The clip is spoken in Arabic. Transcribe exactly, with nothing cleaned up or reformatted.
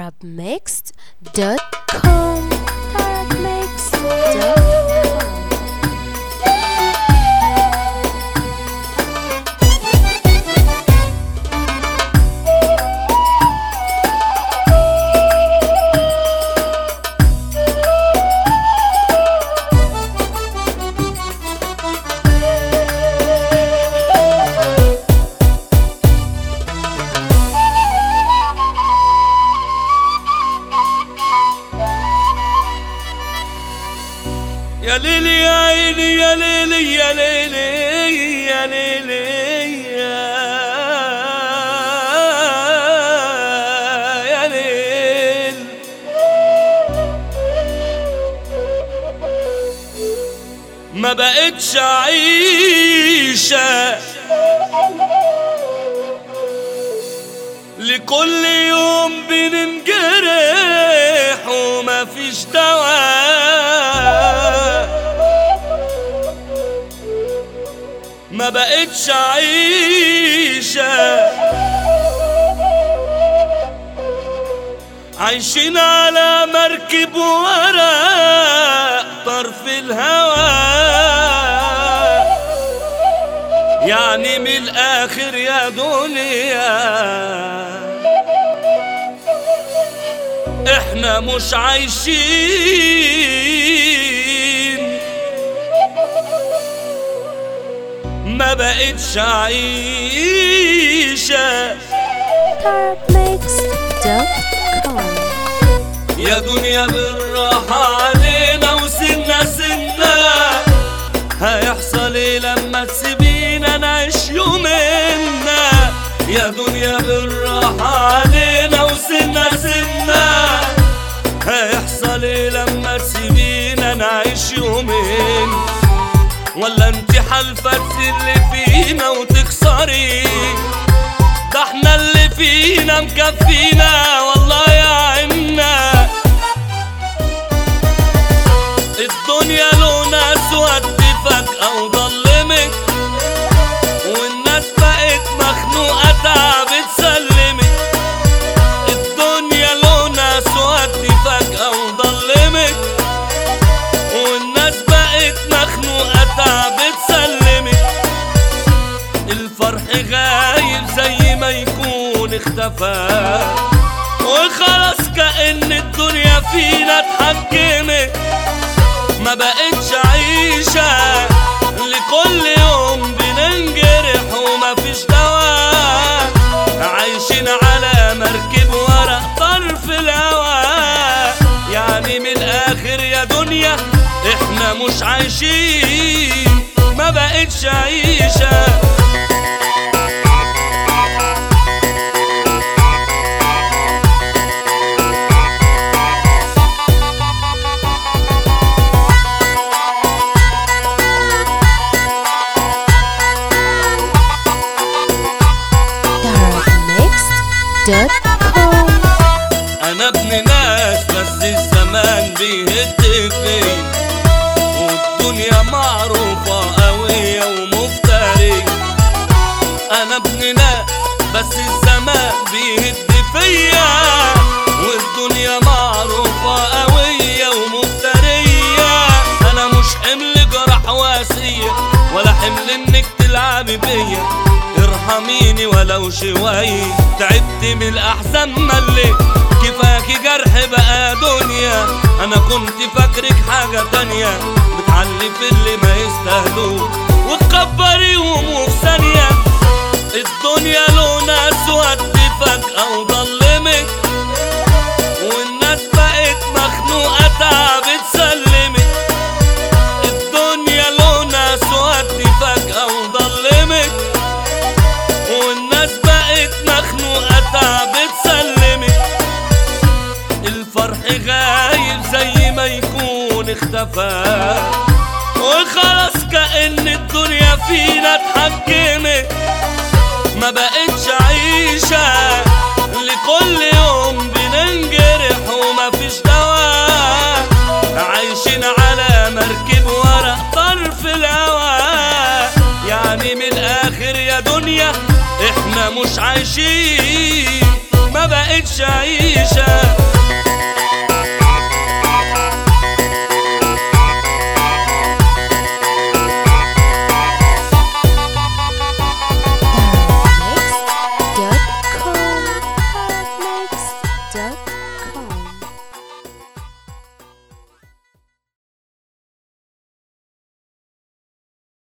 arabmixed دوت كوم arabmixed دوت كوم. يا ليلي يا عيني يا ليلي يا ليلي يا ليلي يا ليل ما بقتش عيشة لكل يوم بننجرح وما فيش دواء. ما بقتش عيشة عايشين على مركب ورق طرف الهواء، يعني من الآخر يا دنيا احنا مش عايشين. ما بقتش عيشة arabmixed دوت كوم. يا دنيا بالراحة علينا وسنة سنة، هيحصل ايه لما تسيبينا نعيش يومنا؟ يا دنيا بالراحة علينا وسنة سنة، هيحصل ايه لما تسيبينا نعيش يومين؟ ولا انت حالفة تسلي فينا وتكسري؟ ده احنا اللي فينا مكفينا والله يا عنا. الدنيا لونها اسود فجأة وضلمت، والناس بقت مخنوقة تعبت سلمت. الدنيا لونها اسود فجأة وضلمت، والناس بقت مخنوقة تعبت سلمت. الفرح غايب زي ما يكون اختفى، وخلاص كأن الدنيا فينا اتحكمت. ما بقتش عيشة لكل يوم بننجرح وما فيش دواء، عايشين على مركب ورق طرف الهواء، يعني من الآخر يا دنيا احنا مش عايشين. ما بقتش عيشة دوت كوم. انا ابن ناس بس الزمان بيهد فيا، والدنيا معروفة قوية ومفترية. انا ابن ناس بس الزمان بيهد فيا، والدنيا معروفة قوية ومفترية. انا مش حمل جرح واسية ولا حمل انك تلعبي بيا، ارحميني ولو شوية، تعبت من الأحزان ملي، كفاكي جرح بقى دنيا. أنا كنت فاكرك حاجة تانية، بتعلي في اللي ما يستاهلوه وتكبريهم وفي ثانية. الدنيا لونها اسود فجأة وضلمت، والناس بقت مخنوقة تعبت سلمت. الدنيا لونها اسود فجأة وضلمت، والناس بقت مخنوقة تعبت سلمت. الفرح غايب زي ما يكون اختفى، وخلاص كأن الدنيا فينا اتحكمت. ما بقتش عيشة لكل يوم بننجرح وما فيش دواء، عايشين على مركب ورق طرف الهواء، يعني من الآخر يا دنيا احنا مش عايشين. ما بقتش عيشة